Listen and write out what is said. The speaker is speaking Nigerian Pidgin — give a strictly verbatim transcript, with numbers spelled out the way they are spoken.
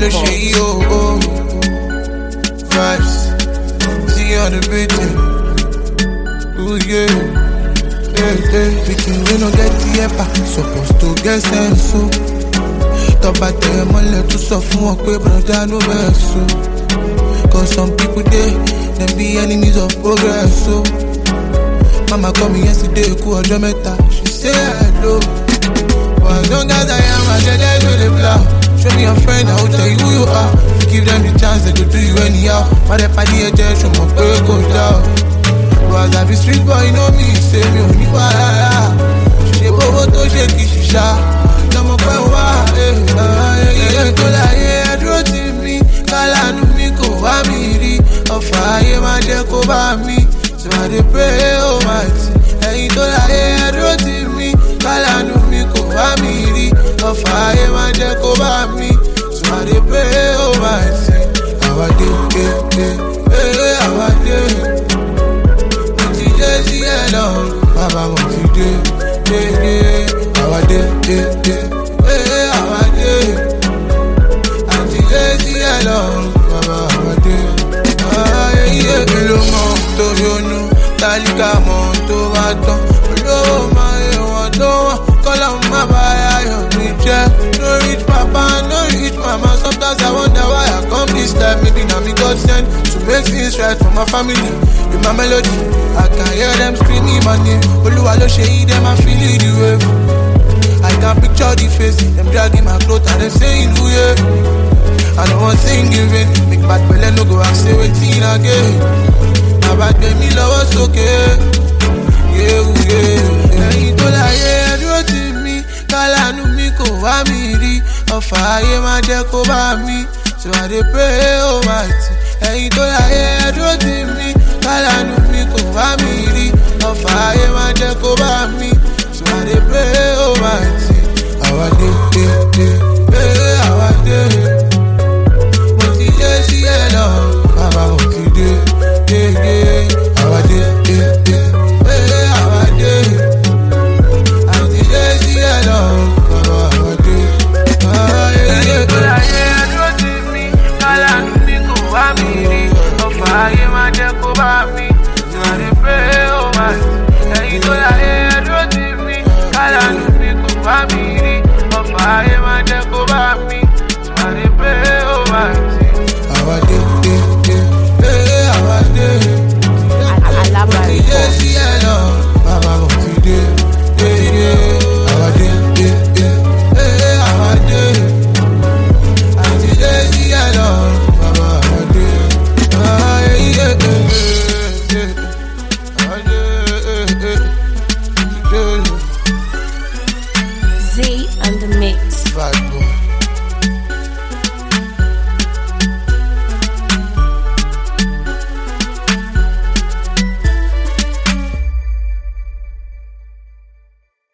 ló ṣe yí o o. Vibes, see on the beat. Ooh yeah, hey hey. Pikin we no get the epa, supposed to get sense so. Tọ́ba tẹ̀ ẹ́ mọ́lẹ̀ tún sọ fún wọn pé broda no vex so. Cause some people dey, dem be enemies of progress so. Mama call me yesterday, kú ọjọ́ mẹ́ta, she say hello. But as long as I am, I get there to the blow. Show me your friend, I will tell you who you are. Give them the chance, they go do you anyhow. But the party is just show my pay go down. But as I be street boy, you know me, say me only fire. She dey bobo to shake it, shisha. No more pay wa, eh, eh, eh. Go la yeah, dúró tì mí, kálánú mi kò wá mi rí. Ọ̀fà ayé máa jẹ́ kó bá mi. So I dey pray, oh mighty. Ẹ̀yin tó la yeah, dúró tì mí, kálánú mi kò wá mi rí. Ọ̀fà ayé máa jẹ́ kó bá mi. So I dey pray, oh mighty. Àwa dé, eh, eh, eh, àwa dé. Mo ti dé sí ẹ̀ lọ, bàbá mo ti dé, eh, eh. Àwa dé, eh, eh, eh, àwa dé. Àti dé sí ẹ̀ lọ, bàbá àwa dé. Ayé èlò mọ̀ tó yọnu, tálíkà mọ̀ tó bá tán. Olówó máa yẹ wọ́n tó wọ́n, kọ́lá má bá ayọ̀ mi jẹ́. No rich papa, no rich mama, sometimes I wonder why I come this time. Maybe na me God send to make things right for my family. With my melody, I can hear them screaming my name. Olúwa ló ṣe yí, them I feel it the wave. I can picture the face, them dragging my clothes and them saying ooh yeah. I don't want sing in vain, make bad belly no go and say waiting again. My bad baby love us okay, yeah ooh yeah. Ẹ̀yin tó láyé dúró tì mí, kálánú mi kò wá mi rí. Ọ̀fà ayé máa jẹ́ kó bá mi, so I dey pray oh mighty. Ẹ̀yin tó láyé